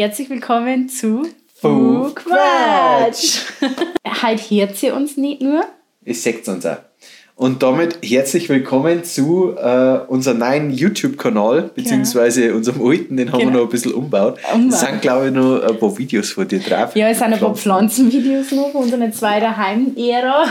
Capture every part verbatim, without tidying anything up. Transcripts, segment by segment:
Herzlich willkommen zu Fu-Quatsch. Heute hört ihr uns nicht nur. Es sagt uns auch. Und damit herzlich willkommen zu äh, unserem neuen YouTube-Kanal, beziehungsweise ja. unserem alten, den haben genau. wir noch ein bisschen umgebaut. Es sind, glaube ich, noch ein paar Videos von dir drauf. Ja, es sind ein paar Pflanzenvideos noch von unserer zweiten Heim-Ära.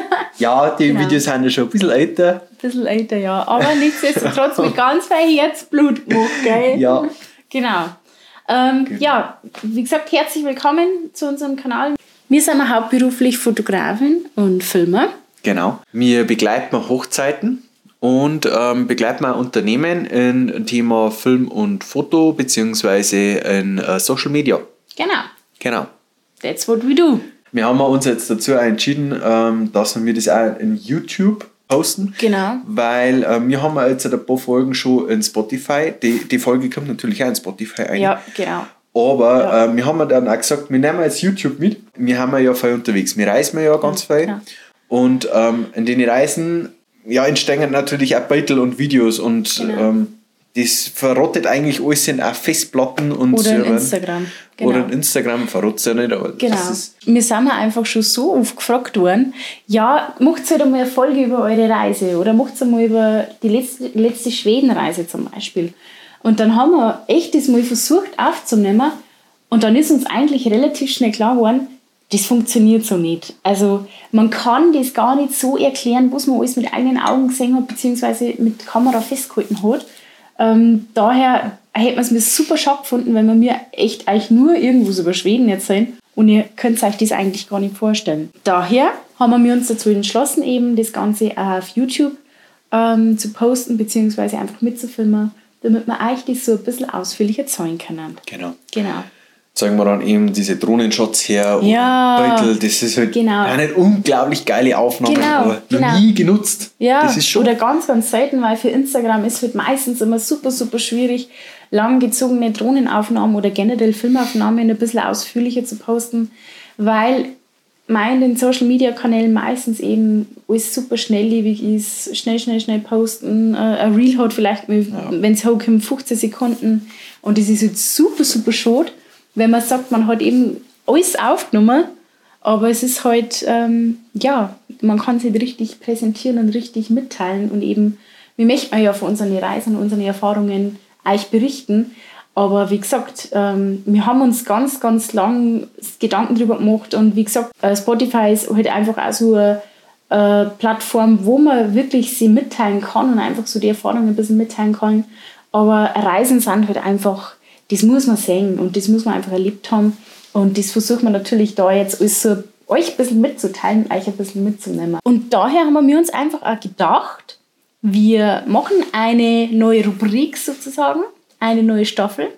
Ja, die genau. Videos sind ja schon ein bisschen älter. Ein bisschen älter, ja. Aber nichtsdestotrotz mit ganz viel Herzblut gemacht, gell? Ja. Genau. Ähm, genau. Ja, wie gesagt, herzlich willkommen zu unserem Kanal. Wir sind hauptberuflich Fotografin und Filmer. Genau. Wir begleiten Hochzeiten und ähm, begleiten auch Unternehmen im Thema Film und Foto beziehungsweise in äh, Social Media. Genau. Genau. That's what we do. Wir haben uns jetzt dazu entschieden, ähm, dass wir das auch in YouTube posten. Genau. Weil äh, wir haben jetzt ein paar Folgen schon in Spotify. Die, die Folge kommt natürlich auch in Spotify ein. Ja, genau. Aber ja. äh, wir haben dann auch gesagt, wir nehmen jetzt YouTube mit. Wir haben ja viel unterwegs. Wir reisen ja ganz ja, viel. Genau. Und ähm, in den Reisen ja, entstehen natürlich auch Bilder und Videos und genau. ähm, das verrottet eigentlich alles in auch Festplatten und oder in Instagram. Genau. Oder in Instagram verrottet es ja nicht. Aber genau. Das ist wir sind einfach schon so oft gefragt worden, ja, macht halt einmal eine Folge über eure Reise oder macht einmal über die letzte, letzte Schwedenreise zum Beispiel. Und dann haben wir echt das mal versucht aufzunehmen und dann ist uns eigentlich relativ schnell klar geworden, das funktioniert so nicht. Also man kann das gar nicht so erklären, was man alles mit eigenen Augen gesehen hat, beziehungsweise mit Kamera festgehalten hat. Ähm, daher hätte man es mir super schade gefunden, wenn wir mir echt eigentlich nur irgendwas über Schweden erzählen und ihr könnt euch das eigentlich gar nicht vorstellen. Daher haben wir uns dazu entschlossen, eben das Ganze auf YouTube ähm, zu posten, beziehungsweise einfach mitzufilmen, damit wir euch das so ein bisschen ausführlicher zeigen können. Genau. Genau. Zeigen wir dann eben diese Drohnenshots her ja, und Beutel, das ist halt genau. eine unglaublich geile Aufnahme, genau, aber genau. noch nie genutzt. Ja, das ist schon oder ganz, ganz selten, weil für Instagram ist halt meistens immer super, super schwierig, langgezogene Drohnenaufnahmen oder generell Filmaufnahmen ein bisschen ausführlicher zu posten, weil in den Social-Media-Kanälen meistens eben alles super schnelllebig ist, schnell, schnell, schnell posten, ein Reel hat vielleicht, ja. wenn es hochkommt, fünfzehn Sekunden und das ist halt super, super schade, wenn man sagt, man hat eben alles aufgenommen, aber es ist halt, ähm, ja, man kann es nicht richtig präsentieren und richtig mitteilen und eben, wir möchten ja von unseren Reisen und unseren Erfahrungen euch berichten, aber wie gesagt, ähm, wir haben uns ganz, ganz lang Gedanken darüber gemacht und wie gesagt, äh, Spotify ist halt einfach auch so eine äh, Plattform, wo man wirklich sie mitteilen kann und einfach so die Erfahrungen ein bisschen mitteilen kann, aber Reisen sind halt einfach, das muss man sehen und das muss man einfach erlebt haben. Und das versucht man natürlich da jetzt alles so euch ein bisschen mitzuteilen, euch ein bisschen mitzunehmen. Und daher haben wir uns einfach auch gedacht, wir machen eine neue Rubrik sozusagen, eine neue Staffel.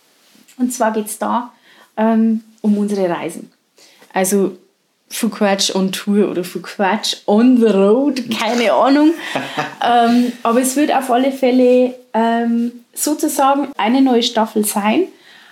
Und zwar geht es da ähm, um unsere Reisen. Also Fu-Quatsch on Tour oder Fu-Quatsch on the road, keine Ahnung. ähm, aber es wird auf alle Fälle ähm, sozusagen eine neue Staffel sein.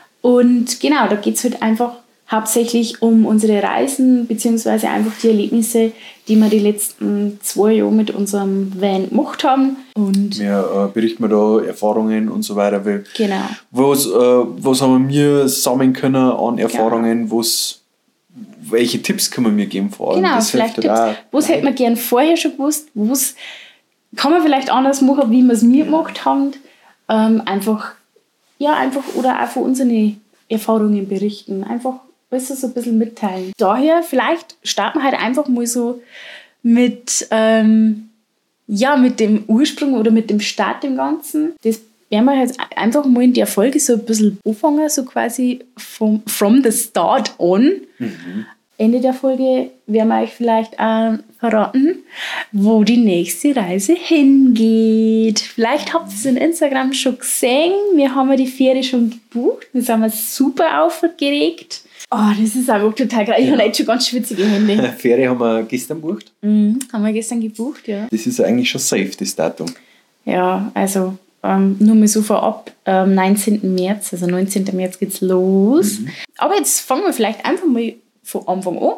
Und genau, da geht es halt einfach hauptsächlich um unsere Reisen, beziehungsweise einfach die Erlebnisse, die wir die letzten zwei Jahre mit unserem Van gemacht haben. Und wir äh, berichten wir da Erfahrungen und so weiter. Weil genau. Was, äh, was haben wir sammeln können an Erfahrungen, genau. was welche Tipps können wir mir geben vor allem? Genau, das vielleicht Tipps. Auch, was hätte man gern vorher schon gewusst? Was kann man vielleicht anders machen, wie wir es mir gemacht haben? Ähm, einfach, ja, einfach, oder auch von unseren Erfahrungen berichten. Einfach alles so ein bisschen mitteilen. Daher, vielleicht starten wir halt einfach mal so mit, ähm, ja, mit dem Ursprung oder mit dem Start im Ganzen. Das werden wir jetzt einfach mal in der Folge so ein bisschen anfangen, so quasi from, from the start on. Mhm. Ende der Folge werden wir euch vielleicht auch verraten, wo die nächste Reise hingeht. Vielleicht habt ihr es in Instagram schon gesehen. Wir haben ja die Fähre schon gebucht. Wir sind super aufgeregt. Oh, das ist einfach total geil. Ich ja. habe jetzt schon ganz schwitzige Hände. Fähre haben wir gestern gebucht. Mhm, haben wir gestern gebucht, ja. Das ist eigentlich schon safe, das Datum. Ja, also ähm, nur mal so vorab, ähm, neunzehnten März, also neunzehnten März geht's los. Mhm. Aber jetzt fangen wir vielleicht einfach mal von Anfang an.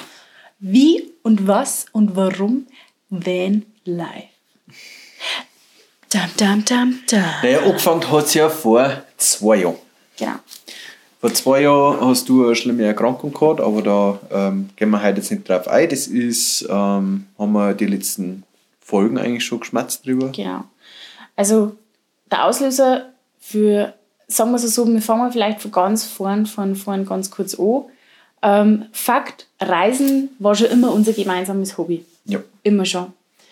Wie und was und warum Van Life? Dam, dam, dam, dam. Naja, angefangen hat es ja vor zwei Jahren. Genau. Vor zwei Jahren hast du eine schlimme Erkrankung gehabt, aber da ähm, gehen wir heute jetzt nicht drauf ein. Das ist, ähm, haben wir die letzten Folgen eigentlich schon geschmatzt drüber. Genau. Also der Auslöser für, sagen wir es so, wir fangen vielleicht von ganz vorn, von vorn ganz kurz an. Ähm, Fakt, Reisen war schon immer unser gemeinsames Hobby. Ja. Immer schon.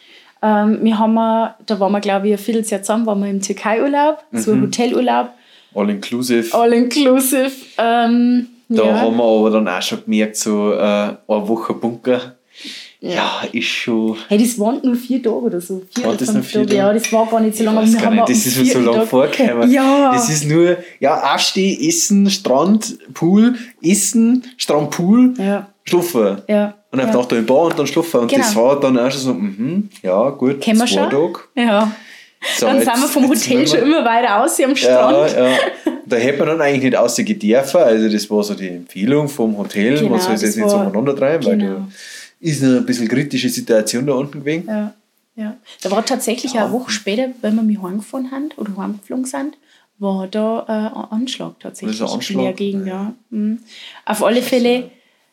Ähm, wir haben, da waren wir, glaube ich, ein Vierteljahr zusammen, waren wir im Türkei-Urlaub, mhm. so ein Hotelurlaub. All inclusive. All inclusive. Ähm, da ja. haben wir aber dann auch schon gemerkt, so äh, eine Woche Bunker. Ja. ja, ist schon. Hey, das waren nur vier Tage oder so. Vier war oder das fünf Tage? Tage. Ja, das war gar nicht so lange. Ich weiß gar nicht, das ist mir so lange vorgekommen. Ja. Das ist nur, ja, aufstehen, essen, Strand, Pool, essen, Strand, Pool, ja. schlafen. Ja. Und einfach ja. da im Bar und dann schlafen. Und genau. das war dann auch schon so, mhm, ja, gut, Kennen wir zwei schon? Tage. Ja. So, dann jetzt, sind wir vom Hotel schon immer weiter aus am Strand. Ja, ja. Da hätte man dann eigentlich nicht rausgehen dürfen. Also das war so die Empfehlung vom Hotel. Genau, man soll es jetzt nicht so umeinander treiben, genau. weil da ist eine ein bisschen kritische Situation da unten gewesen. Ja, ja. Da war tatsächlich ja. eine Woche später, wenn wir mich heimgefahren haben oder heimgeflogen sind, war da äh, ein Anschlag tatsächlich. Das ist ein Anschlag? In der Gegend, ja. ja. Mhm. Auf alle Fälle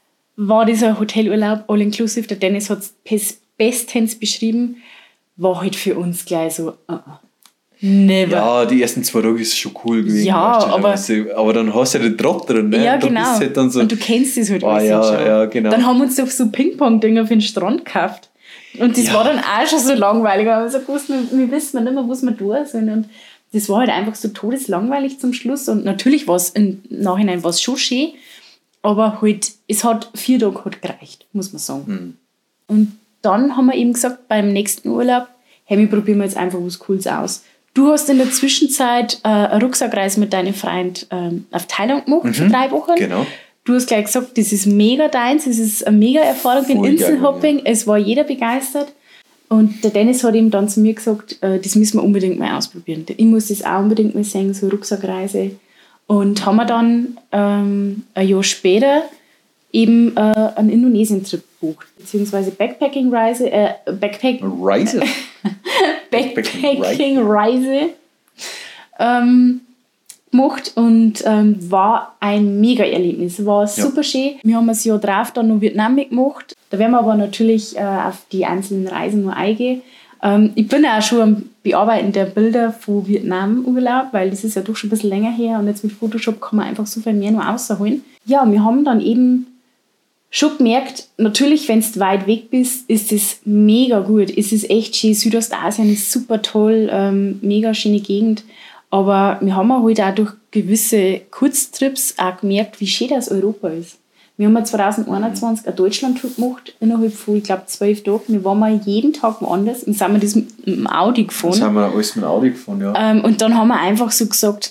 war dieser Hotelurlaub all inclusive. Der Dennis hat es bestens beschrieben. War halt für uns gleich so, uh, never. Ja, die ersten zwei Tage ist schon cool gewesen. Ja, weißt du, aber, du, aber dann hast du ja den Drop drin. Ne? Ja, und genau. Halt dann so, und du kennst das halt ah, alles ja, schon. Ja, genau. Dann haben wir uns doch so Ping-Pong-Dinger für den Strand gekauft. Und das ja. war dann auch schon so langweilig. Aber so gewusst, wir, wir wissen nicht mehr, was wir tun sollen. Und das war halt einfach so todeslangweilig zum Schluss. Und natürlich war es im Nachhinein war's schon schön. Aber halt, es hat vier Tage halt gereicht, muss man sagen. Mhm. Und dann haben wir eben gesagt, beim nächsten Urlaub, hey, wir probieren jetzt einfach was Cooles aus. Du hast in der Zwischenzeit äh, eine Rucksackreise mit deinem Freund ähm, auf Thailand gemacht, mhm, für drei Wochen. Genau. Du hast gleich gesagt, das ist mega deins, das ist eine mega Erfahrung in Inselhopping. Ja. Es war jeder begeistert. Und der Dennis hat eben dann zu mir gesagt, äh, das müssen wir unbedingt mal ausprobieren. Ich muss das auch unbedingt mal sehen, so eine Rucksackreise. Und haben wir dann ähm, ein Jahr später eben äh, einen Indonesien-Trip gebucht, beziehungsweise Backpacking-Reise, äh, Backpack Reise? Backpacking-Reise ähm, gemacht und ähm, war ein Mega-Erlebnis. War super ja. schön. Wir haben das Jahr drauf dann noch Vietnam mitgemacht. Da werden wir aber natürlich äh, auf die einzelnen Reisen nur eingehen. Ähm, ich bin auch schon am Bearbeiten der Bilder von Vietnam-Urlaub, weil das ist ja doch schon ein bisschen länger her und jetzt mit Photoshop kann man einfach so viel mehr noch rausholen. Ja, wir haben dann eben schon gemerkt, natürlich, wenn du weit weg bist, ist es mega gut. Es ist echt schön. Südostasien ist super toll, ähm, mega schöne Gegend. Aber wir haben halt auch durch gewisse Kurztrips auch gemerkt, wie schön das Europa ist. Wir haben zwanzig einundzwanzig einen Deutschland-Trip gemacht, innerhalb von, ich glaube, zwölf Tagen. Wir waren mal jeden Tag woanders und sind wir das mit dem Audi gefahren. Das haben wir alles mit dem Audi gefahren, ja. Ähm, und dann haben wir einfach so gesagt,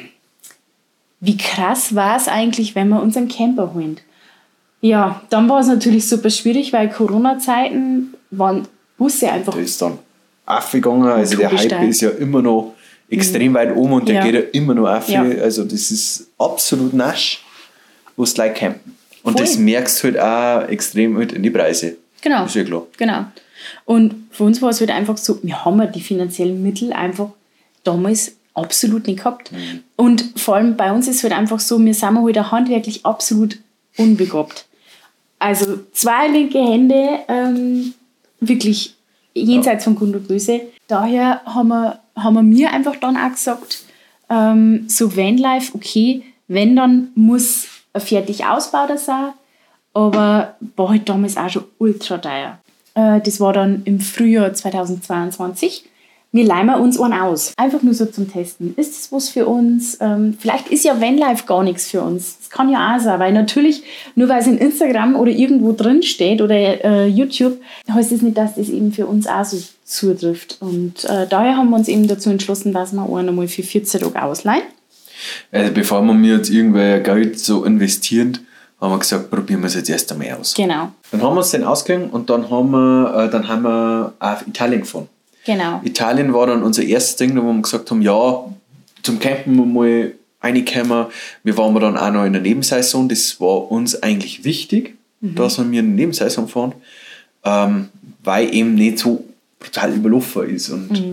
wie krass war es eigentlich, wenn wir unseren Camper holen. Ja, dann war es natürlich super schwierig, weil Corona-Zeiten waren Busse einfach... Da ist dann aufgegangen, also der Hype ist ja immer noch extrem mhm. weit oben und der ja. geht ja immer noch auf. Ja. Also das ist absolut nasch, wo es gleich campen. Und Voll. Das merkst du halt auch extrem halt in die Preise. Genau. Ist ja klar. Genau. Und für uns war es halt einfach so, wir haben ja die finanziellen Mittel einfach damals absolut nicht gehabt. Mhm. Und vor allem bei uns ist es halt einfach so, wir sind halt auch handwerklich absolut unbegabt. Also zwei linke Hände, ähm, wirklich jenseits ja. von Gut und Böse. Daher haben wir, haben wir mir einfach dann auch gesagt, ähm, so Vanlife, okay, wenn, dann muss ein fertig ausbauter sein, aber war halt damals auch schon ultra teuer. Äh, das war dann im Frühjahr zweitausendzweiundzwanzig. Wir leihen uns einen aus. Einfach nur so zum Testen. Ist das was für uns? Ähm, vielleicht ist ja Vanlife gar nichts für uns. Das kann ja auch sein, weil natürlich, nur weil es in Instagram oder irgendwo drin steht oder äh, YouTube, heißt das nicht, dass das eben für uns auch so zutrifft. Und äh, daher haben wir uns eben dazu entschlossen, dass wir einen einmal für vierzehn Tage ausleihen. Also bevor wir mir jetzt irgendwer Geld so investieren, haben wir gesagt, probieren wir es jetzt erst einmal aus. Genau. Dann haben wir es dann ausgegangen und dann haben wir, äh, dann haben wir auf Italien gefahren. Genau. Italien war dann unser erstes Ding, wo wir gesagt haben, ja, zum Campen mal reinkommen. Wir waren dann auch noch in der Nebensaison, das war uns eigentlich wichtig, mhm. dass wir in der Nebensaison fahren, ähm, weil eben nicht so brutal überlaufen ist. Und mhm.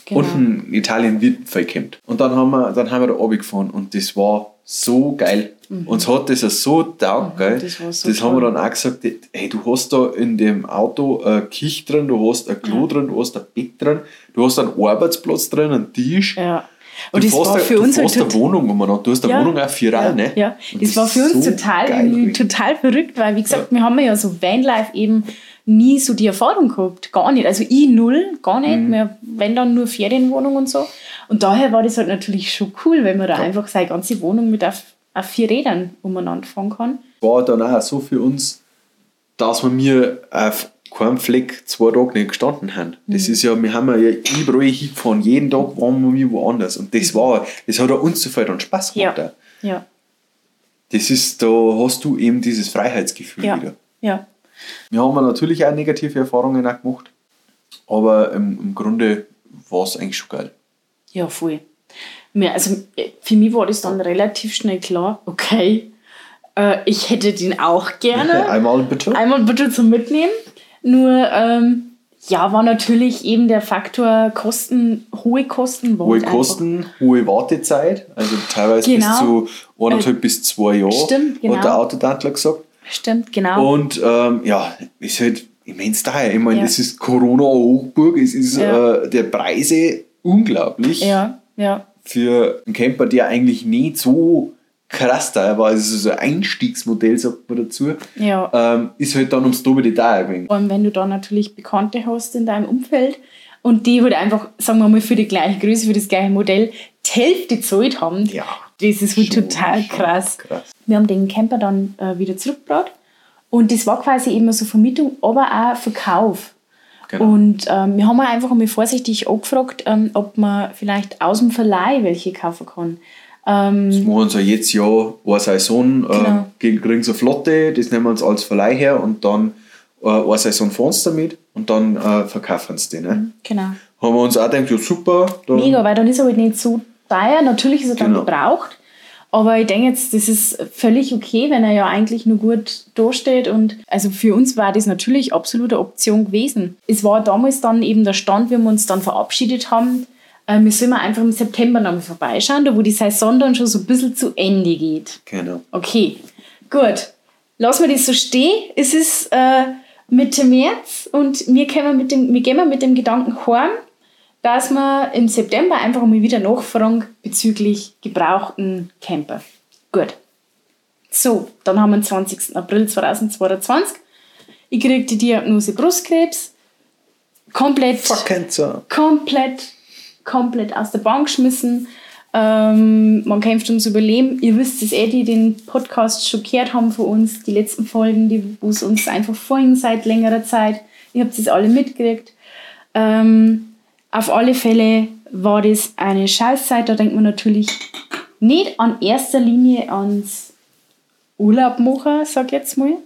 Genau. Und in Italien wird vollkommen. Und dann haben wir, dann haben wir da runtergefahren und das war so geil. Mhm. Uns hat das ja so taugt, mhm, das, war so das haben wir dann auch gesagt, hey, du hast da in dem Auto eine Küche drin, du hast ein Klo ja. drin, du hast ein Bett drin, du hast einen Arbeitsplatz drin, einen Tisch. Ja. Und du das war für du uns halt eine Wohnung umeinander. Du hast eine ja, Wohnung auch für alle, ja, ne? Ja, das, das war für uns so total, irgendwie, total verrückt, weil, wie gesagt, ja. wir haben ja so Vanlife eben nie so die Erfahrung gehabt. Gar nicht. Also ich null, gar nicht. Mhm. Wir, wenn dann nur Ferienwohnung und so. Und daher war das halt natürlich schon cool, wenn man da ja. einfach seine ganze Wohnung mit auf, auf vier Rädern umeinander fahren kann. War dann auch so für uns, dass wir mir auf keinen Fleck zwei Tage nicht gestanden haben. Das mhm. ist ja, wir haben ja überall hingefahren, jeden Tag waren wir woanders. Und das war, das hat auch uns so viel dann Spaß gemacht. Ja. ja. Das ist, da hast du eben dieses Freiheitsgefühl ja. wieder. Ja. Wir haben natürlich auch negative Erfahrungen auch gemacht, aber im, im Grunde war es eigentlich schon geil. Ja, voll. Also für mich war das dann relativ schnell klar, okay, äh, ich hätte den auch gerne. Einmal bitte. Einmal bitte zum Mitnehmen. Nur, ähm, ja, war natürlich eben der Faktor Kosten, hohe Kosten. Hohe Kosten, hohe Wartezeit, also teilweise genau. bis zu eineinhalb äh, bis zwei Jahre, stimmt, genau. hat der Autodantler gesagt. Stimmt, genau. Und ähm, ja, ist halt immens teuer. Ich meine, ja. es ist Corona-Hochburg, es ist ja. äh, der Preise unglaublich. Ja, ja. Für einen Camper, der eigentlich nicht so krass teuer war, also so ein Einstiegsmodell, sagt man dazu, ja. ähm, ist halt dann ums Doppelte teuer gewesen. Vor allem, wenn du da natürlich Bekannte hast in deinem Umfeld und die halt einfach, sagen wir mal, für die gleiche Größe, für das gleiche Modell die Hälfte gezahlt haben. Ja. Das ist halt schon, total krass. krass. Wir haben den Camper dann äh, wieder zurückgebracht und das war quasi eben so Vermietung, aber auch Verkauf. Genau. Und ähm, wir haben einfach einmal vorsichtig angefragt, ähm, ob man vielleicht aus dem Verleih welche kaufen kann. Ähm, das machen sie jetzt ja eine Saison, genau. äh, kriegen sie eine Flotte, das nehmen wir uns als Verleih her und dann äh, eine Saison fahren sie damit und dann äh, verkaufen sie die. Ne? Genau. Haben wir uns auch gedacht, ja super. Dann mega, weil dann ist er halt nicht so teuer, natürlich ist er dann genau. gebraucht, aber ich denke jetzt, das ist völlig okay, wenn er ja eigentlich nur gut dasteht und also für uns war das natürlich absolut eine Option gewesen. Es war damals dann eben der Stand, wie wir uns dann verabschiedet haben, äh, wir sollen einfach im September noch mal vorbeischauen, da wo die Saison dann schon so ein bisschen zu Ende geht. Genau. Okay, gut. Lassen wir das so stehen. Es ist äh, Mitte März und wir, können mit dem, wir gehen mit dem Gedanken heim, dass wir im September einfach mal wieder nachfragen bezüglich gebrauchten Camper. Gut. So, dann haben wir den zwanzigsten April zweitausendzweiundzwanzig. Ich kriege die Diagnose Brustkrebs. Komplett, komplett, komplett aus der Bahn geschmissen. Ähm, man kämpft ums Überleben. Ihr wisst es eh, die den Podcast schon gehört haben von uns, die letzten Folgen, die wo es uns einfach vorhin seit längerer Zeit. Ihr habt es alle mitgekriegt. Ähm, Auf alle Fälle war das eine Scheißzeit. Da denkt man natürlich nicht an erster Linie ans Urlaub machen, sag ich jetzt mal.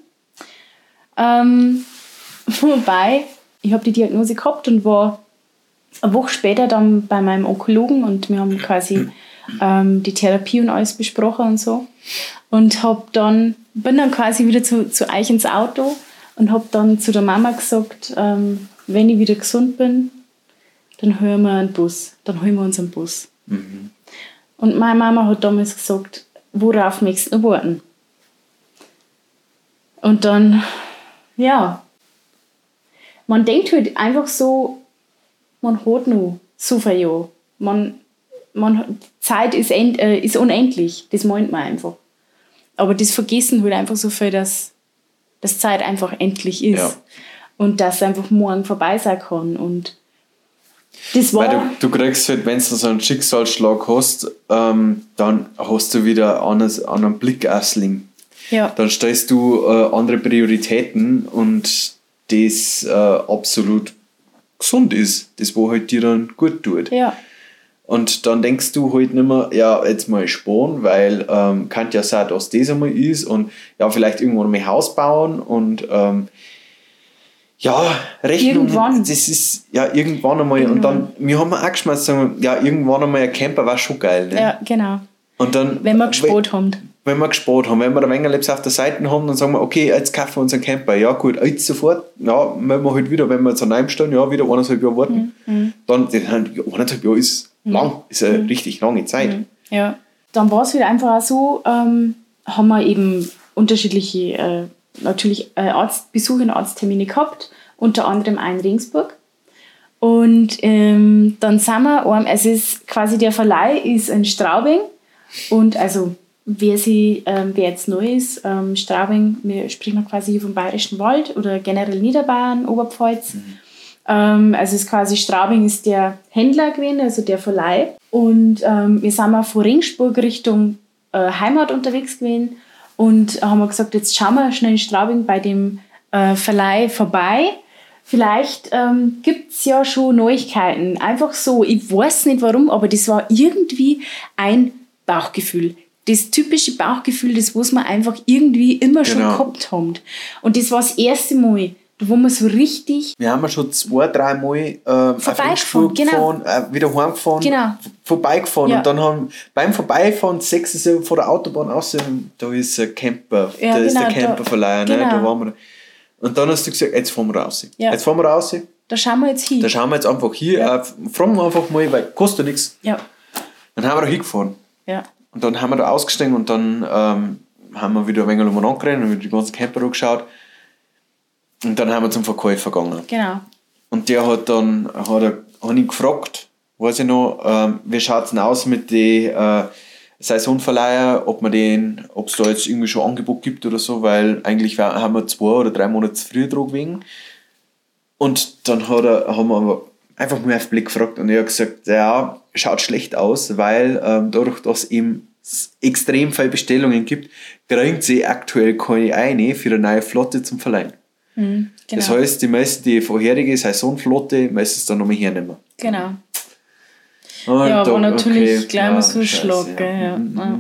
Ähm, wobei, ich habe die Diagnose gehabt und war eine Woche später dann bei meinem Onkologen und wir haben quasi ähm, die Therapie und alles besprochen und so. Und hab dann, bin dann quasi wieder zu, zu euch ins Auto und habe dann zu der Mama gesagt, ähm, wenn ich wieder gesund bin, dann hören wir einen Bus, dann holen wir uns einen Bus. Mhm. Und meine Mama hat damals gesagt, worauf möchtest du warten? Und dann, ja, man denkt halt einfach so, man hat noch so viele Jahre. Man, man, Zeit ist, end, äh, ist unendlich, das meint man einfach. Aber das vergessen halt einfach so viel, dass, dass Zeit einfach endlich ist. Ja. Und dass es einfach morgen vorbei sein kann. Und das war Weil du, du kriegst halt, wenn du so einen Schicksalsschlag hast, ähm, dann hast du wieder einen anderen Blick aufs Leben. Ja. Dann stellst du äh, andere Prioritäten und das äh, absolut gesund ist. Das, wo halt dir dann gut tut. Ja. Und dann denkst du halt nicht mehr, ja, jetzt mal sparen, weil ähm, kann ja sein, dass das einmal ist und ja, vielleicht irgendwann mal ein Haus bauen und ähm, ja, Rechnung, irgendwann. Das ist ja irgendwann einmal. Irgendwann. Und dann, wir haben auch geschmeckt, sagen, ja, irgendwann einmal ein Camper war schon geil. Ne? Ja, genau. Und dann, wenn wir gespart haben. wenn wir gespart haben, wenn wir ein wenig auf der Seite haben, dann sagen wir, okay, jetzt kaufen wir uns einen Camper. Ja gut, jetzt sofort, ja, wenn wir halt wieder, wenn wir jetzt an einem stehen, ja, wieder eineinhalb Jahre warten. Mhm. Dann, eineinhalb Jahre ist mhm. lang, ist eine mhm. richtig lange Zeit. Mhm. Ja. Dann war es wieder einfach auch so, ähm, haben wir eben unterschiedliche, äh, natürlich äh, Arztbesuche und Arzttermine gehabt, unter anderem einen in Regensburg. Und ähm, dann sind wir, ähm, es ist quasi der Verleih ist in Straubing und also wer, sie, ähm, wer jetzt neu ist, ähm, Straubing, wir sprechen quasi hier vom Bayerischen Wald oder generell Niederbayern, Oberpfalz. Mhm. Ähm, also ist quasi Straubing ist der Händler gewesen, also der Verleih. Und ähm, wir sind mal von Regensburg Richtung äh, Heimat unterwegs gewesen und haben wir gesagt, jetzt schauen wir schnell in Straubing bei dem äh, Verleih vorbei. Vielleicht ähm, gibt es ja schon Neuigkeiten. Einfach so, ich weiß nicht warum, aber das war irgendwie ein Bauchgefühl. Das typische Bauchgefühl, das was wir einfach irgendwie immer genau. schon gehabt haben. Und das war das erste Mal, wo wir so richtig... Wir haben ja schon zwei, drei Mal äh, auf Regensburg genau. gefahren, äh, wieder heimgefahren, genau. vorbeigefahren. Ja. Und dann haben beim Vorbeifahren, sechs sie vor der Autobahn raus, da ist ein Camper, ja, da genau, ist der Camperverleih. Da, ne? genau. Da waren wir. Und dann hast du gesagt, jetzt fahren wir raus. Ja. Jetzt fahren wir raus. Da schauen wir jetzt hin. Da schauen wir jetzt einfach hier. Ja. Äh, fragen wir einfach mal, weil kostet nichts. Ja. Dann haben wir da hingefahren. Ja. Und dann haben wir da ausgestiegen und dann ähm, haben wir wieder ein wenig umeinander gerannt und die ganzen Camper angeschaut. Und dann haben wir zum Verkäufer gegangen. Genau. Und der hat dann hat er, hat ihn gefragt, weiß ich noch, ähm, wie schaut es denn aus mit den äh, Saisonverleiher, ob man den, ob es da jetzt irgendwie schon Angebot gibt oder so, weil eigentlich haben wir zwei oder drei Monate zu früh dran gewesen. Und dann hat er, haben wir aber einfach mal auf den Blick gefragt und er hat gesagt, ja, schaut schlecht aus, weil ähm, dadurch, dass es eben extrem viele Bestellungen gibt, kriegen sie aktuell keine eine für eine neue Flotte zum Verleihen. Mhm, genau. Das heißt, die müssen die vorherige Saisonflotte müssen es dann nochmal hernehmen. Genau. Und ja, da, aber natürlich okay, gleich mal so ein Schlag. Ja. Ja. Mhm. Ja.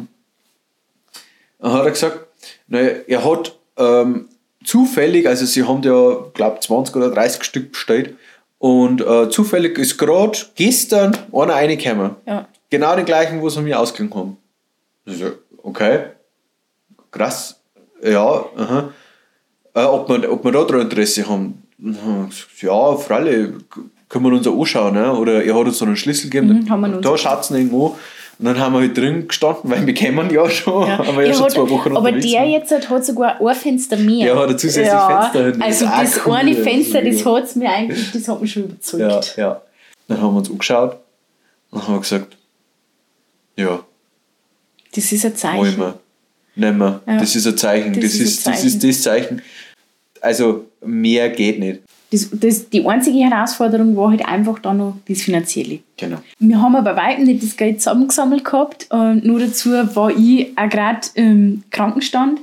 Dann hat er gesagt, naja, er hat ähm, zufällig, also sie haben ja, glaube ich, zwanzig oder dreißig Stück bestellt und äh, zufällig ist gerade gestern einer reingekommen. Ja. Genau den gleichen, wo sie mir ausgegangen haben. Also, okay, krass, ja, aha. Äh, ob, wir, ob wir da dran Interesse haben. Ja, freilich, können wir uns auch anschauen. Ne? Oder er hat uns so einen Schlüssel gegeben, mhm, da, da schaut es irgendwo. Und dann haben wir halt drin gestanden, weil wir kennen ja schon, ja. aber ja schon hat, zwei Wochen aber unterwegs. Aber der jetzt hat, hat sogar ein Fenster mehr. Der hat ein zusätzliches ja, Fenster hin. Also das, das cool, eine Fenster, das hat es mir eigentlich, das hat mich schon überzeugt. Ja, ja. Dann haben wir uns angeschaut und haben gesagt, ja. Das ist ein Zeichen. Wollen wir. Nehmen wir. Ja. Das ist ein Zeichen. Das, das, ist, ist ein Zeichen. das ist das Zeichen. Also mehr geht nicht. Das, das, die einzige Herausforderung war halt einfach dann noch das Finanzielle. Genau. Wir haben aber bei weitem nicht das Geld zusammengesammelt gehabt. Und nur dazu war ich auch gerade im Krankenstand.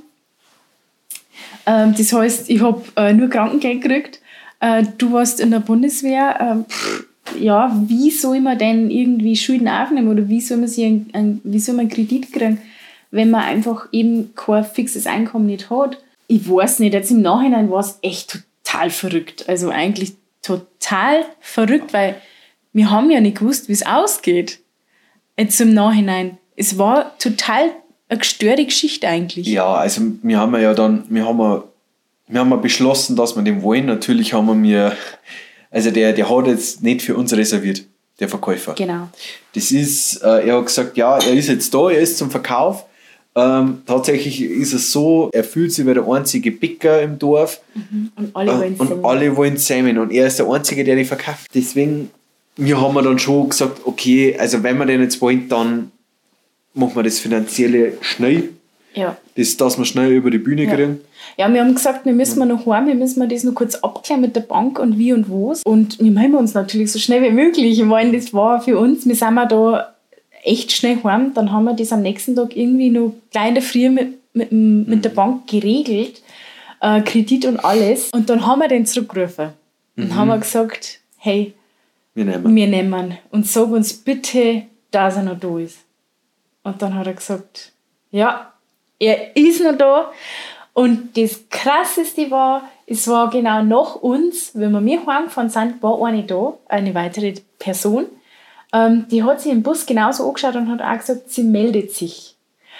Ähm, das heißt, ich habe äh, nur Krankengeld gekriegt. Äh, du warst in der Bundeswehr. Äh, ja, wie soll man denn irgendwie Schulden aufnehmen oder wie soll man, sich ein, ein, wie soll man einen Kredit kriegen, wenn man einfach eben kein fixes Einkommen nicht hat? Ich weiß nicht, jetzt im Nachhinein war es echt total verrückt. Also eigentlich total verrückt, weil wir haben ja nicht gewusst, wie es ausgeht. Jetzt im Nachhinein. Es war total eine gestörte Geschichte eigentlich. Ja, also wir haben ja dann, wir haben ja, wir haben ja beschlossen, dass wir den wollen. Natürlich haben wir, also der, der hat jetzt nicht für uns reserviert, der Verkäufer. Genau. Das ist, äh, er hat gesagt, ja, er ist jetzt da, er ist zum Verkauf. Ähm, tatsächlich ist es so, er fühlt sich wie der einzige Bäcker im Dorf. Mhm. Und alle wollen äh, und Semmeln. alle wollen Semmeln. Und er ist der Einzige, der die verkauft. Deswegen, wir haben dann schon gesagt, okay, also wenn wir den jetzt wollen, dann machen wir das Finanzielle schnell. Ja. Das, dass wir schnell über die Bühne ja. kriegen. Ja, wir haben gesagt, wir müssen ja. noch heim, wir müssen das noch kurz abklären mit der Bank und wie und was. Und wir machen uns natürlich so schnell wie möglich. Ich meine, das war für uns, wir sind da echt schnell heim. Dann haben wir das am nächsten Tag irgendwie noch gleich in der Früh mit, mit, mit mhm. der Bank geregelt. Äh, Kredit und alles. Und dann haben wir den zurückgerufen. Und mhm. haben wir gesagt, hey, wir nehmen. wir nehmen. Und sag uns bitte, dass er noch da ist. Und dann hat er gesagt, ja, er ist noch da. Und das Krasseste war, es war genau nach uns, wenn wir mir heimgefahren sind, war eine da, eine weitere Person. Ähm, die hat sich im Bus genauso angeschaut und hat auch gesagt, sie meldet sich.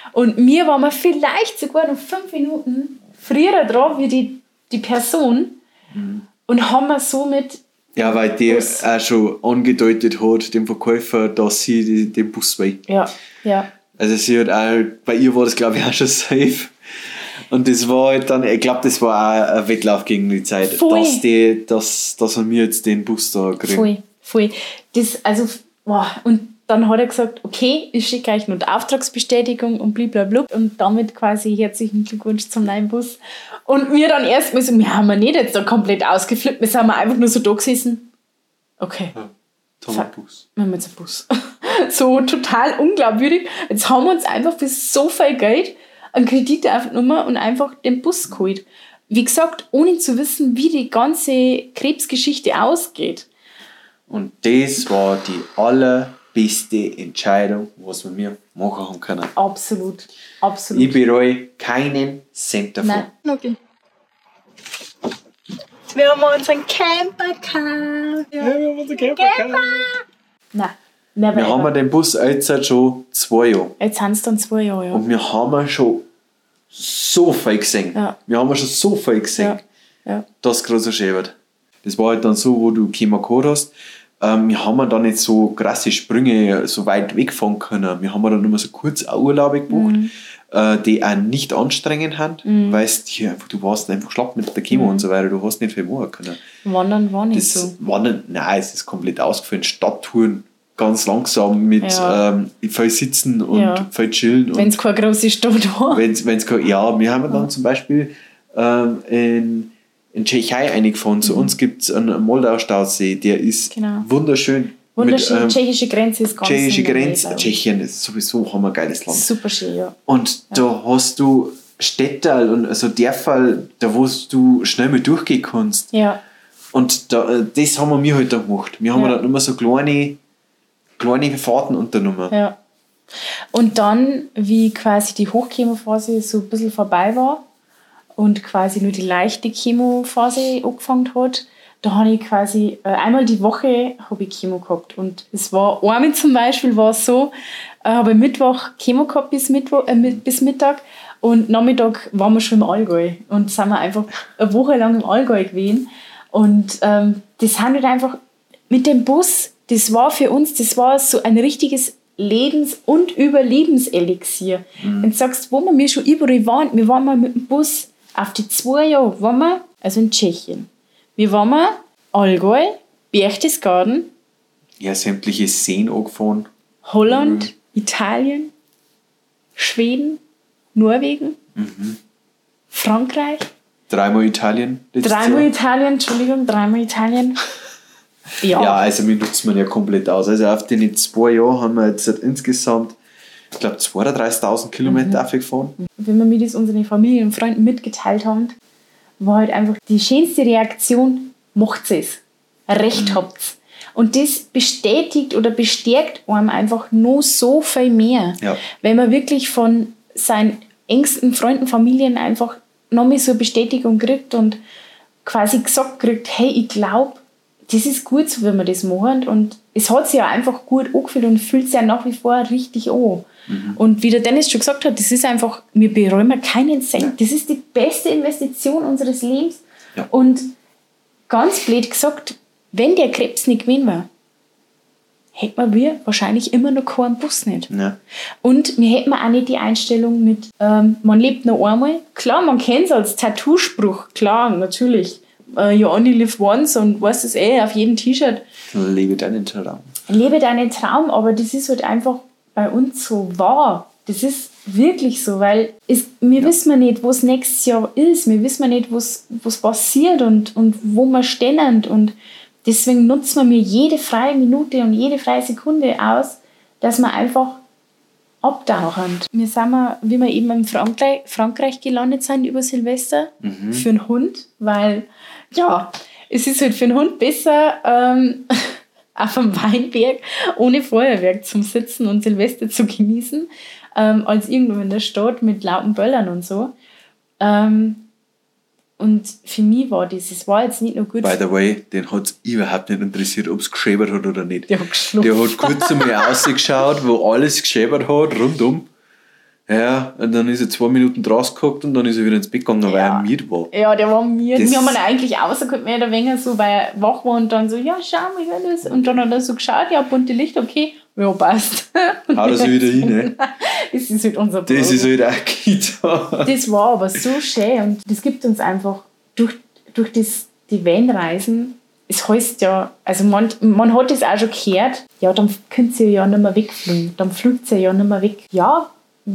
Und mir waren wir vielleicht sogar noch fünf Minuten früher dran wie die, die Person mhm. und haben wir somit. Ja, weil der Bus. auch schon angedeutet hat, dem Verkäufer, dass sie die, den Bus will. Ja, ja. Also sie hat auch, bei ihr war das glaube ich auch schon safe. Und das war halt dann, ich glaube, das war auch ein Wettlauf gegen die Zeit, Voll. dass die, dass, dass wir jetzt den Bus da kriegen. Voll, voll. Das, also, wow. Und dann hat er gesagt, okay, ich schicke euch nur die Auftragsbestätigung und blablabla. Und damit quasi herzlichen Glückwunsch zum neuen Bus. Und wir dann erstmal so, wir haben wir nicht jetzt da komplett ausgeflippt, wir sind einfach nur so da gesessen. Okay. Ja, da haben wir einen Bus. Wir haben jetzt einen Bus. So total unglaubwürdig. Jetzt haben wir uns einfach für so viel Geld einen Kredit aufgenommen und einfach den Bus geholt. Wie gesagt, ohne zu wissen, wie die ganze Krebsgeschichte ausgeht. Und das war die allerbeste Entscheidung, was wir mir machen haben können. Absolut, absolut. Ich bereue keinen Cent davon. Nein. Okay. Wir haben unseren Camper gekauft. Ja, wir haben unseren Camper gekauft. Nein, never Wir ever. haben den Bus jetzt schon zwei Jahre. Jetzt sind es dann zwei Jahre, ja. Und wir haben schon so viel gesehen. Ja. Wir haben schon so viel gesehen, ja. Ja. dass es gerade so schön wird. Das war halt dann so, wo du Kima gehabt hast. Ähm, wir haben da nicht so krasse Sprünge so weit wegfahren können. Wir haben dann immer so kurz Urlaube gebucht, mhm. äh, die auch nicht anstrengend sind, mhm. weil du warst einfach schlapp mit der Kima mhm. und so weiter. Du hast nicht viel machen können. Wandern war nicht das so. Wandern, nein, es ist komplett ausgefallen. Stadttouren, ganz langsam mit ja. ähm, viel sitzen und ja. viel chillen. Wenn es keine große Stadt war. Wenn's, wenn's kein, ja, wir haben dann zum Beispiel ähm, in, in Tschechei eingefahren. Mhm. Zu uns gibt es einen Moldau-Stausee, der ist genau. wunderschön. Wunderschön, mit, ähm, tschechische Grenze ist ganz Tschechische Grenze, Tschechien ist sowieso haben wir ein geiles Land. Super schön, ja. Und ja. da hast du Städte und also Dörfer, da wo du schnell mal durchgehen kannst. Ja. Und da, das haben wir mir halt dann gemacht. Wir haben ja. dann immer so kleine kleine Fahrten unternommen. Ja. Und dann, wie quasi die Hochchemophase so ein bisschen vorbei war und quasi nur die leichte Chemophase angefangen hat, da habe ich quasi äh, einmal die Woche habe ich Chemo gehabt. Und es war einmal zum Beispiel war es so, äh, habe ich Mittwoch Chemo gehabt bis, Mittwoch, äh, bis Mittag und Nachmittag waren wir schon im Allgäu und sind wir einfach eine Woche lang im Allgäu gewesen. Und ähm, das handelt einfach mit dem Bus. Das war für uns, das war so ein richtiges Lebens- und Überlebenselixier. Mhm. Wenn du sagst, wo wir schon überall waren, wir waren mal mit dem Bus auf die zwei Jahre, waren wir, also in Tschechien. Wir waren mal Allgäu, Berchtesgaden. Ja, sämtliche Seen angefahren. Holland, mhm. Italien, Schweden, Norwegen, mhm. Frankreich. Dreimal Italien. Dreimal Jahr. Italien, Entschuldigung, dreimal Italien. Ja. ja, also wir nutzen man ja komplett aus. Also auf den zwei Jahren haben wir jetzt insgesamt, ich glaube, zweiunddreißigtausend Kilometer mhm. gefahren. Wenn wir mir das unseren Familien und Freunden mitgeteilt haben, war halt einfach die schönste Reaktion, macht es. Recht mhm. habt's. Und das bestätigt oder bestärkt einem einfach nur so viel mehr. Ja. Wenn man wirklich von seinen engsten Freunden, Familien einfach noch mal so eine Bestätigung kriegt und quasi gesagt kriegt, hey, ich glaube, das ist gut so, wenn wir das machen. Und es hat sich ja einfach gut angefühlt und fühlt sich ja nach wie vor richtig an. Mhm. Und wie der Dennis schon gesagt hat, das ist einfach, wir bereuen keinen Cent. Das ist die beste Investition unseres Lebens. Ja. Und ganz blöd gesagt, wenn der Krebs nicht gewesen wäre, hätten wir wahrscheinlich immer noch keinen Bus nicht. Ja. Und wir hätten auch nicht die Einstellung mit, ähm, man lebt noch einmal. Klar, man kennt es als Tattoo-Spruch, klar, natürlich. Uh, you only live once und weißt es eh, auf jedem T-Shirt. Lebe deinen Traum. Lebe deinen Traum, aber das ist halt einfach bei uns so wahr. Das ist wirklich so, weil es, wir ja. wissen nicht, was nächstes Jahr ist. Wir wissen nicht, was, was passiert und, und wo wir stehen. Und deswegen nutzen wir mir jede freie Minute und jede freie Sekunde aus, dass wir einfach abtauchen. Wir sind, mal, wie wir eben in Frankreich, Frankreich gelandet sind über Silvester, mhm. für einen Hund, weil ja, es ist halt für einen Hund besser, ähm, auf einem Weinberg ohne Feuerwerk zum Sitzen und Silvester zu genießen, ähm, als irgendwo in der Stadt mit lauten Böllern und so. Ähm, und für mich war das, es war jetzt nicht nur gut. By the way, den hat es überhaupt nicht interessiert, ob es geschäbert hat oder nicht. Der hat geschlupft. Der hat kurz einmal rausgeschaut, wo alles geschäbert hat, rundum. Ja, und dann ist er zwei Minuten draußen gehockt und dann ist er wieder ins Bett gegangen, weil Ja. er müde war. Ja, der war müde. Das- Wir haben ihn eigentlich rausgeholt, mehr oder weniger so, weil er wach war und dann so, ja, schau mal, wie das. Und dann hat er so geschaut, ja, bunte Licht, okay, ja, passt. Haut er sich wieder hin, ne? Das ist halt unser Das ist halt auch Kita. Das war aber so schön und das gibt uns einfach durch, durch das, die Vanreisen, es heißt ja, also man, man hat das auch schon gehört, ja, dann könnt ihr ja nicht mehr wegfliegen, dann fliegt ihr ja nicht mehr weg. Ja,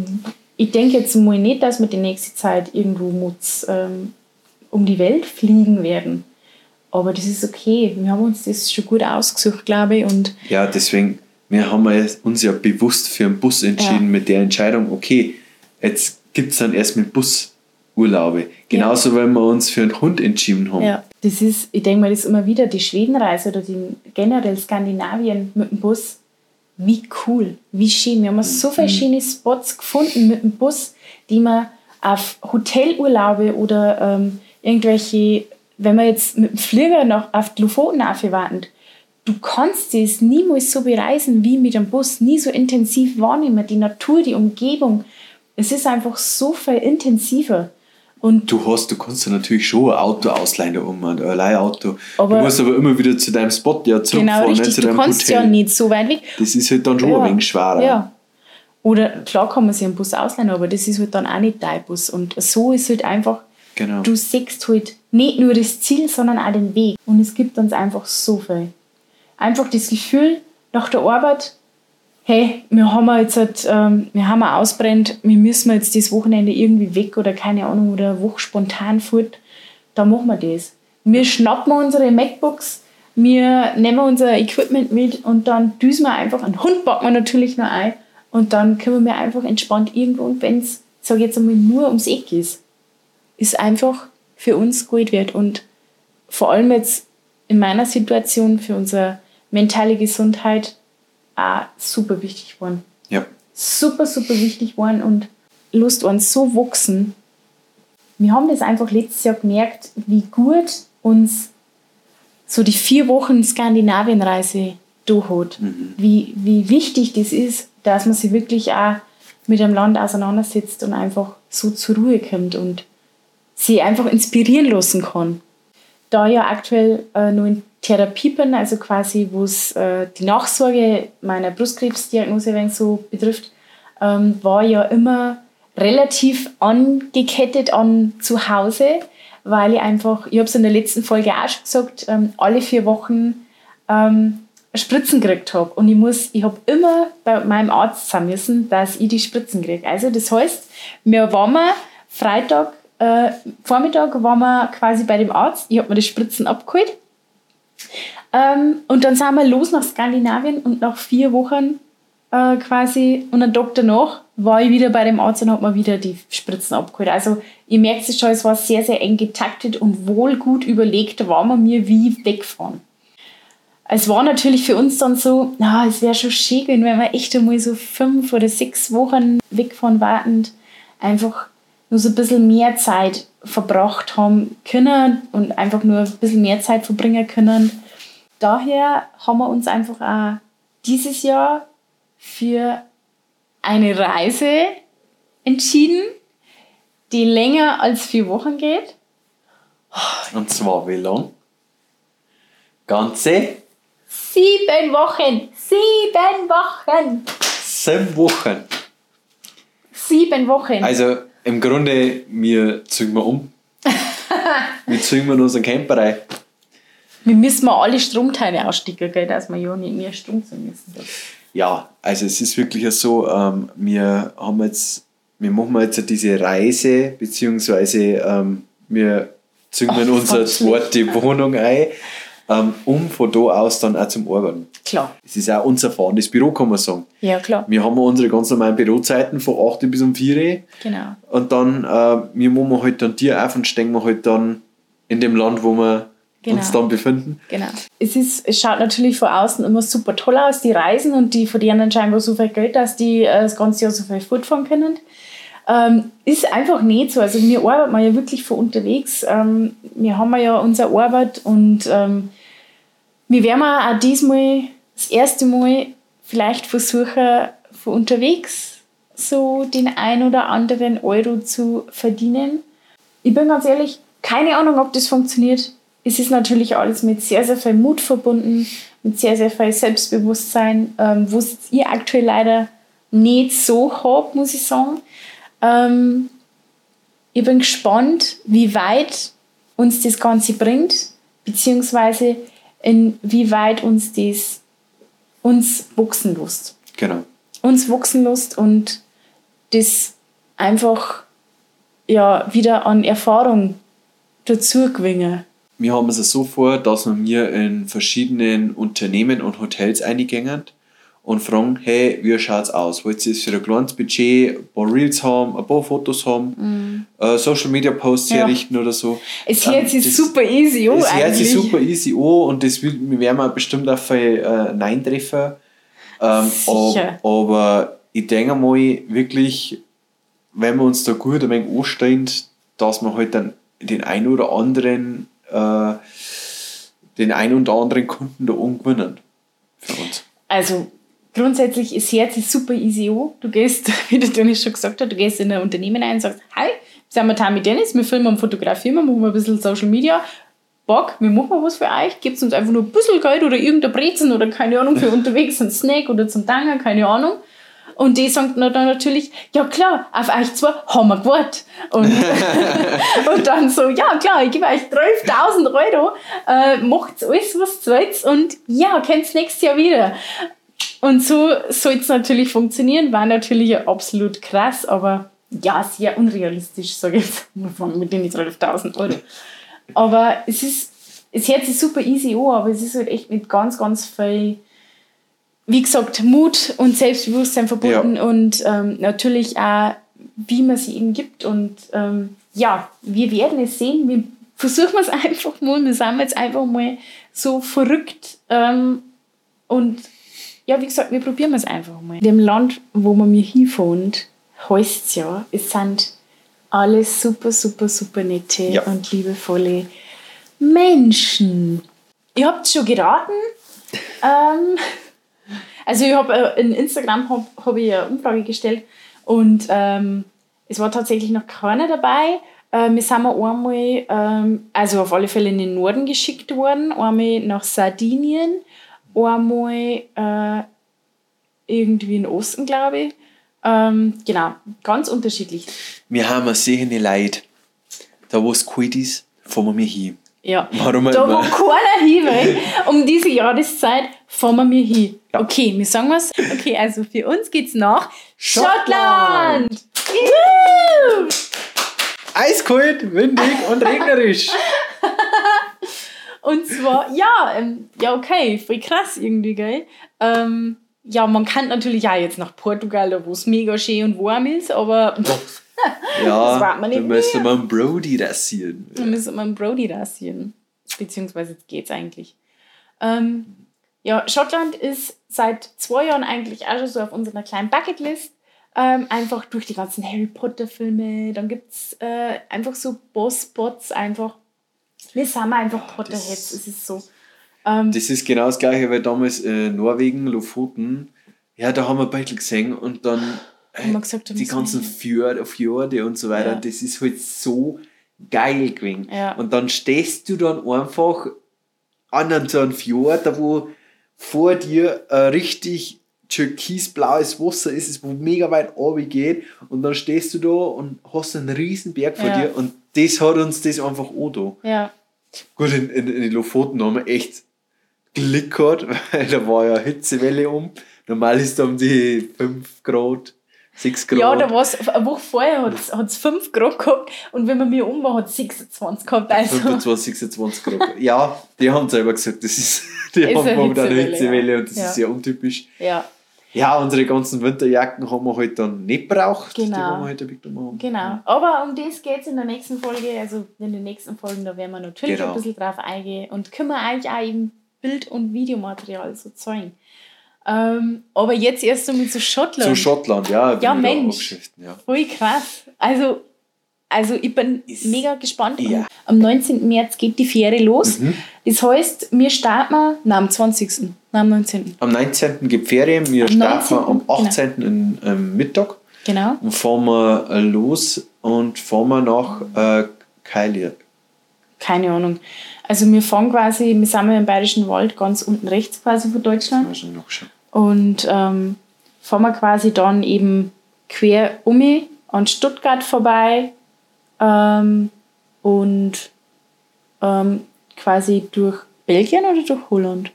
ich denke jetzt mal nicht, dass wir die nächste Zeit irgendwo muss, ähm, um die Welt fliegen werden. Aber das ist okay, wir haben uns das schon gut ausgesucht, glaube ich. Und Ja, deswegen, wir haben uns ja bewusst für einen Bus entschieden, Ja. mit der Entscheidung, okay, jetzt gibt es dann erst mit Bus Urlaube. Genauso, weil wir uns für einen Hund entschieden haben. ja, das ist, ich denke mal, das ist immer wieder die Schwedenreise oder die generell Skandinavien mit dem Bus. Wie cool, wie schön. Wir haben so viele schöne Spots gefunden mit dem Bus, die man auf Hotelurlaube oder ähm, irgendwelche, wenn man jetzt mit dem Flieger noch auf die Lofoten warten, du kannst es niemals so bereisen wie mit dem Bus, nie so intensiv wahrnehmen, die Natur, die Umgebung. Es ist einfach so viel intensiver. Und Du hast, du kannst ja natürlich schon ein Auto ausleihen da oben, ein Leihauto. Aber- du musst aber immer wieder zu deinem Spot ja zurückfahren, genau nicht richtig, zu du deinem kannst Hotel. ja nicht so weit weg. Das ist halt dann schon ein wenig schwerer. Ja. Oder klar kann man sich einen Bus ausleihen, aber das ist halt dann auch nicht dein Bus. Und so ist halt einfach, Genau. du siehst halt nicht nur das Ziel, sondern auch den Weg. Und es gibt uns einfach so viel. Einfach das Gefühl nach der Arbeit, hey, wir haben jetzt halt, ähm, wir haben ausbrennt, wir müssen jetzt das Wochenende irgendwie weg oder keine Ahnung, oder eine Woche spontan fort, dann machen wir das. Wir schnappen unsere MacBooks, wir nehmen unser Equipment mit und dann düsen wir einfach, einen Hund packen wir natürlich noch ein und dann können wir einfach entspannt irgendwo, und wenn es, sage ich jetzt einmal, nur ums Eck ist, ist einfach für uns Gold wert und vor allem jetzt in meiner Situation für unsere mentale Gesundheit auch super wichtig geworden. Ja. Super, super wichtig geworden und Lust uns so wachsen. Wir haben das einfach letztes Jahr gemerkt, wie gut uns so die vier Wochen Skandinavienreise durchhat. Mhm. Wie, wie wichtig das ist, dass man sich wirklich auch mit dem Land auseinandersetzt und einfach so zur Ruhe kommt und sie einfach inspirieren lassen kann. Da ich ja aktuell äh, nur in Therapie bin, also quasi, wo es äh, die Nachsorge meiner Brustkrebsdiagnose wenn so betrifft, ähm, war ja immer relativ angekettet an zu Hause, weil ich einfach, ich habe es in der letzten Folge auch schon gesagt, ähm, alle vier Wochen ähm, Spritzen gekriegt habe. Und ich muss, ich habe immer bei meinem Arzt sein müssen, dass ich die Spritzen kriege. Also das heißt, wir waren wir Freitag, äh, Vormittag waren wir quasi bei dem Arzt, ich habe mir die Spritzen abgeholt. Ähm, und dann sind wir los nach Skandinavien und nach vier Wochen äh, quasi und einen Tag danach war ich wieder bei dem Arzt und habe mir wieder die Spritzen abgeholt. Also ihr merkt es schon, es war sehr, sehr eng getaktet und wohl gut überlegt, da waren wir mir wie wegfahren. Es war natürlich für uns dann so, na, es wäre schon schön, wenn wir echt einmal so fünf oder sechs Wochen wegfahren wartend einfach nur so ein bisschen mehr Zeit verbracht haben können und einfach nur ein bisschen mehr Zeit verbringen können. Daher haben wir uns einfach auch dieses Jahr für eine Reise entschieden, die länger als vier Wochen geht. Und zwar wie lang? Ganze Sieben Wochen! Sieben Wochen! sieben Wochen. Sieben Wochen! Also im Grunde, wir ziehen wir um. wir ziehen wir in unseren Camper rein. Wir müssen mal alle Stromteile aussticken, gell, dass wir ja nicht mehr Strom ziehen müssen. Ja, also es ist wirklich so, ähm, wir haben jetzt, wir machen jetzt diese Reise, beziehungsweise ähm, wir ziehen Ach, in unsere Gott, zweite Wohnung ein, ähm, um von da aus dann auch zum Arbeiten. Klar. Es ist auch unser fahrendes Büro, kann man sagen. Ja, klar. Wir haben unsere ganz normalen Bürozeiten von acht bis um vier. Genau. Und dann, äh, wir machen halt dann Tier auf und stehen wir halt dann in dem Land, wo wir Genau. uns dann befinden. Genau. Es, ist, es schaut natürlich von außen immer super toll aus, die Reisen, und die verdienen scheinbar so viel Geld, dass die äh, das ganze Jahr so viel fortfahren können. Ähm, ist einfach nicht so. Also wir arbeiten ja wirklich von unterwegs. Ähm, wir haben ja unsere Arbeit und ähm, wir werden auch diesmal das erste Mal vielleicht versuchen, von unterwegs so den ein oder anderen Euro zu verdienen. Ich bin ganz ehrlich, keine Ahnung, ob das funktioniert. Es ist natürlich alles mit sehr, sehr viel Mut verbunden, mit sehr, sehr viel Selbstbewusstsein, ähm, was ihr aktuell leider nicht so habt, muss ich sagen. Ähm, ich bin gespannt, wie weit uns das Ganze bringt, beziehungsweise inwieweit uns das uns wachsen lässt. Genau. Uns wachsen lässt und das einfach ja, wieder an Erfahrung dazu gewinnen. Wir haben es so vor, dass wir in verschiedenen Unternehmen und Hotels eingängen und fragen, hey, wie schaut es aus? Wollt ihr für ein kleines Budget ein paar Reels haben, ein paar Fotos haben, mm. äh, Social Media Posts ja. herrichten oder so? Es hört sich super easy an. Es hört sich super easy an und das will, wir werden auch bestimmt auch viel äh, Nein treffen. Ähm, Sicher. Ab, aber ich denke mal wirklich, wenn wir uns da gut ein wenig anstellen, dass wir halt dann den einen oder anderen äh, den einen oder anderen Kunden da umgewinnen für uns. Also grundsätzlich ist Herz ist super easy an. Du gehst, wie der Dennis schon gesagt hat, du gehst in ein Unternehmen ein und sagst, hi, sind wir Tammy Dennis, wir filmen und fotografieren, wir machen ein bisschen Social Media. Bock, wir machen was für euch, gebt uns einfach nur ein bisschen Geld oder irgendein Brezen oder keine Ahnung für unterwegs, einen Snack oder zum Tangen, keine Ahnung. Und die sagen dann natürlich, ja klar, auf euch zwei haben wir gewartet. Und, und dann so, ja klar, ich gebe euch zwölftausend Euro, äh, macht alles, was ihr wollt und ja, könnt's nächstes Jahr wieder. Und so soll es natürlich funktionieren, war natürlich absolut krass, aber ja, sehr unrealistisch, sage ich jetzt, mit den zwölftausend Euro. Aber es ist, es hört sich super easy an, aber es ist halt echt mit ganz, ganz viel, wie gesagt, Mut und Selbstbewusstsein verbunden ja. und ähm, natürlich auch, wie man sie eben gibt. Und ähm, ja, wir werden es sehen. Wir versuchen es einfach mal. Wir sind jetzt einfach mal so verrückt. Ähm, und ja, wie gesagt, wir probieren es einfach mal. In dem Land, wo man mir hinfahren, heißt es ja, es sind alles super, super, super nette ja. und liebevolle Menschen. Ihr habt es schon geraten. ähm, Also ich habe äh, in Instagram habe hab ich eine Umfrage gestellt und ähm, es war tatsächlich noch keiner dabei. Äh, wir sind einmal, ähm, also auf alle Fälle in den Norden geschickt worden, einmal nach Sardinien, einmal äh, irgendwie in den Osten, glaube ich. Ähm, genau, ganz unterschiedlich. Wir haben eine sehende Leute. Da wo es kalt ist, fahren wir mir hin. Ja, Warum da immer? wo keiner hin will, um diese Jahreszeit, fahren wir mir hin. Ja. Okay, wir sagen es. Okay, also für uns geht's nach Schottland! Schottland. Eiskalt, windig und regnerisch. Und zwar, ja, ähm, ja okay, voll krass irgendwie, gell? Ähm, ja, man kann natürlich auch jetzt nach Portugal, da wo es mega schön und warm ist, aber... Ja, da müssen wir einen Brody rasieren. Da müssen wir einen Brody rasieren. Beziehungsweise jetzt geht's eigentlich. Ähm, ja, Schottland ist seit zwei Jahren eigentlich auch schon so auf unserer kleinen Bucketlist. Ähm, einfach durch die ganzen Harry Potter Filme. Dann gibt es äh, einfach so Boss-Spots einfach. Wir sind einfach Potterheads, es ist so. Ähm, das ist genau das Gleiche, weil damals äh, Norwegen, Lofoten, ja, da haben wir ein bisschen gesehen und dann äh, gesagt, die ganzen Fjorde, Fjorde und so weiter, ja. Das ist halt so geil gewesen. Ja. Und dann stehst du dann einfach an so einem Fjord, da wo vor dir ein richtig türkisblaues Wasser ist, es wo mega weit runter geht und dann stehst du da und hast einen riesen Berg vor ja. dir und das hat uns das einfach angetan. Ja. Gut, in, in, in den Lofoten haben wir echt Glück gehabt, weil da war ja eine Hitzewelle um. Normal ist da um die fünf Grad, sechs Grad. Ja, da war es, eine Woche vorher hat es fünf Grad gehabt und wenn man mir um war, hat es sechsundzwanzig gehabt. Also. fünfundzwanzig, sechsundzwanzig Grad. Ja, die haben selber gesagt, das ist, die ist haben momentan eine Hitzewelle ja. und das ja. ist sehr untypisch. Ja. Ja, unsere ganzen Winterjacken haben wir halt dann nicht gebraucht. Genau. Die haben wir halt ein bisschen genau. Ja. Aber um das geht es in der nächsten Folge. Also in den nächsten Folgen, da werden wir natürlich genau. ein bisschen drauf eingehen und können wir eigentlich auch eben Bild- und Videomaterial so zeigen. Ähm, aber jetzt erst so mit so Schottland. Zu Schottland, ja. Ja, Mensch. Ja. Voll krass. Also, also ich bin ist, mega gespannt. Ja. Am neunzehnten März geht die Fähre los. Mhm. Das heißt, wir starten nein, am zwanzigsten Nein, am neunzehnten Am neunzehnten gibt Ferien, wir am starten am achtzehnten Genau. in ähm, Mittag. Genau. Und fahren wir los und fahren wir nach äh, Keilier. Keine Ahnung. Also wir fahren quasi, wir sind im Bayerischen Wald ganz unten rechts quasi von Deutschland. Das noch schon. Und ähm, fahren wir quasi dann eben quer um an Stuttgart vorbei ähm, und ähm, quasi durch Belgien oder durch Holland?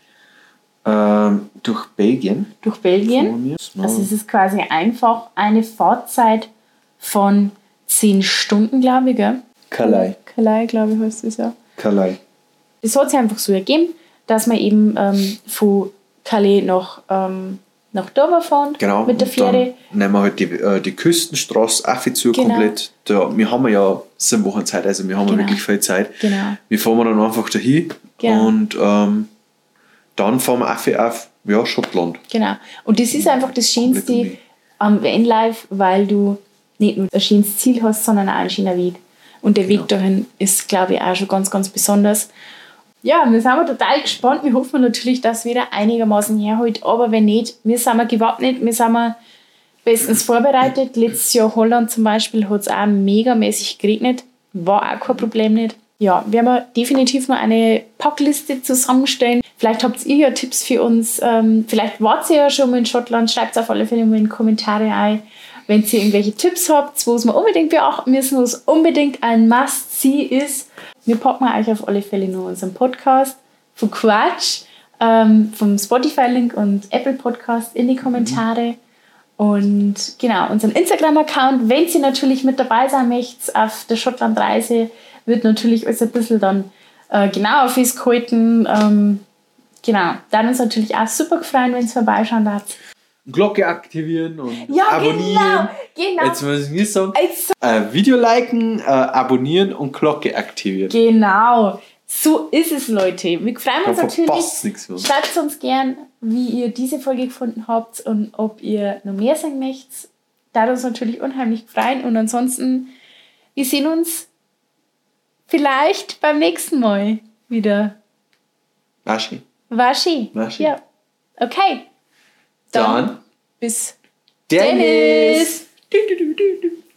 Ähm, durch Belgien. Durch Belgien. Also es ist quasi einfach eine Fahrzeit von zehn Stunden, glaube ich, gell? Calais. Calais, glaube ich, heißt es ja. Calais. Das hat sich einfach so ergeben, dass wir eben ähm, von Calais nach, ähm, nach Dover fahren genau, mit der Fähre. Dann nehmen wir halt die, äh, die Küstenstraße auch zu Genau. komplett. Da, wir haben ja sieben Wochen Zeit, also wir haben Genau. wirklich viel Zeit. Genau. Wir fahren dann einfach dahin Genau. und ähm, dann fahren wir auf, auf ja, Schottland. Genau. Und das ist einfach das Komplett um Schönste mich. am Vanlife, weil du nicht nur ein schönes Ziel hast, sondern auch einen schönen Weg. Und der Genau. Weg dahin ist, glaube ich, auch schon ganz, ganz besonders. Ja, wir sind total gespannt. Wir hoffen natürlich, dass wieder einigermaßen herholt. Aber wenn nicht, wir sind wir gewappnet, wir sind wir bestens vorbereitet. Letztes Jahr Holland zum Beispiel hat es auch megamäßig geregnet. War auch kein Problem nicht. Ja, werden wir definitiv noch eine Packliste zusammenstellen. Vielleicht habt ihr ja Tipps für uns. Ähm, vielleicht wart ihr ja schon mal in Schottland. Schreibt es auf alle Fälle mal in die Kommentare ein. Wenn ihr irgendwelche Tipps habt, wo es wir unbedingt beachten müssen, wo es unbedingt ein Must-See ist. Wir packen euch auf alle Fälle noch unseren Podcast von Quatsch, ähm, vom Spotify-Link und Apple Podcast in die Kommentare. Und genau, unseren Instagram-Account, wenn ihr natürlich mit dabei sein möchtet auf der Schottland-Reise, wird natürlich alles ein bisschen dann äh, genauer festgehalten. Ähm, genau, dann uns natürlich auch super gefreut, wenn es vorbeischauen darf. Glocke aktivieren und Ja, abonnieren. genau, genau. Jetzt muss ich mir sagen, Jetzt- äh, Video liken, äh, abonnieren und Glocke aktivieren. Genau, so ist es, Leute. Wir freuen uns Dann natürlich. verpasst nichts mehr. Schreibt uns gern, wie ihr diese Folge gefunden habt und ob ihr noch mehr sagen möchtet. Da uns natürlich unheimlich freuen. Und ansonsten, wir sehen uns vielleicht beim nächsten Mal wieder. Waschi. Waschi. Waschi. Ja. Okay. Dann bis Dennis. Dennis. Du, du, du, du, du.